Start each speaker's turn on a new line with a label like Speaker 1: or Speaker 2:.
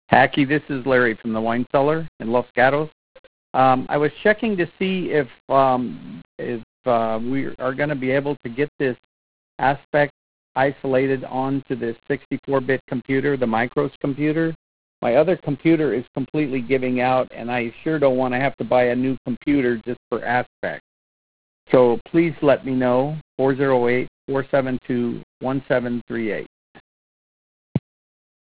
Speaker 1: Hackey, this is Larry from the Wine Cellar in Los Gatos. I was checking to see if we are going to be able to get this aspect isolated onto this 64-bit computer, the Micros computer. My other computer is completely giving out, and I sure don't want to have to buy a new computer just for aspect. So please let me know, 408-472-1738.